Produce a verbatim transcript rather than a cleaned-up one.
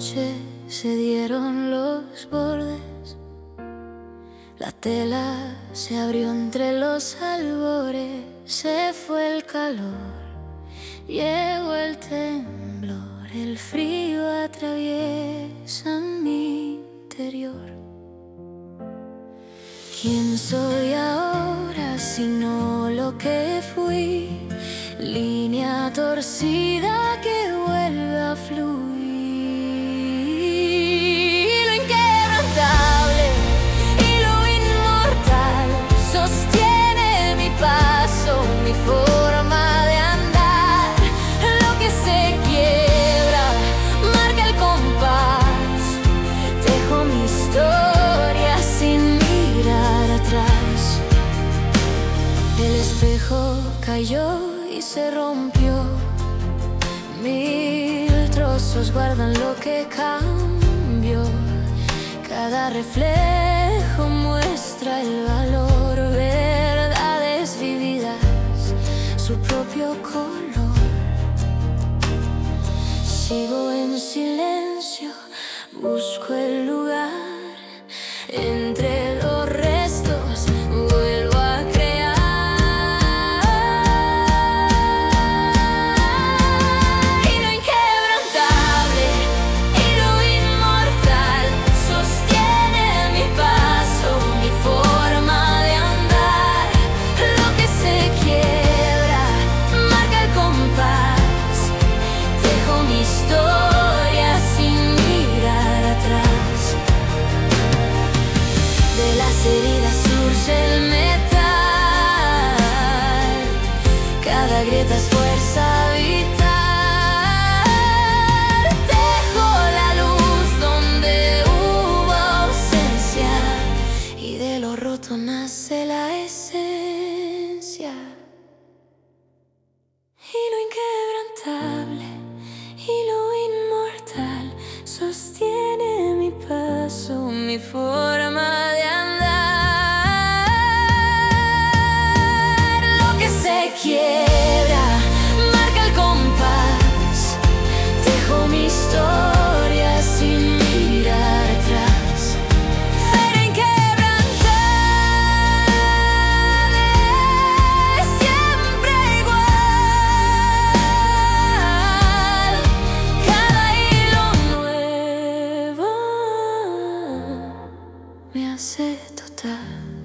noche se dieron los bordes, la tela se abrió entre los albores, se fue el calor, llegó el temblor, el frío atraviesa mi interior. ¿Quién soy ahora sino lo que fui? Línea torcida que vuelve a fluir. Lo inquebrantable y lo inmortal sostiene mi paso, mi forma de andar. Lo que se quiebra marca el compás. Dejo mi historia sin mirar atrás. El espejo cayó y se rompió. Mil trozos guardan lo que cambió. Cada reflejo muestra el valor. Verdades vividas, su propio color. Sigo en silencio, busco el lugar entre los restos. Vuelvo a heridas surge el metal, cada grieta es fuerza vital. Dejo la luz donde hubo ausencia y de lo roto nace la esencia. Y lo inquebrantable y lo inmortal sostiene mi paso, mi forma de quiebra, marca el compás. Dejo mi historia sin mirar atrás. Pero inquebrantable, siempre igual. Cada hilo nuevo me hace total.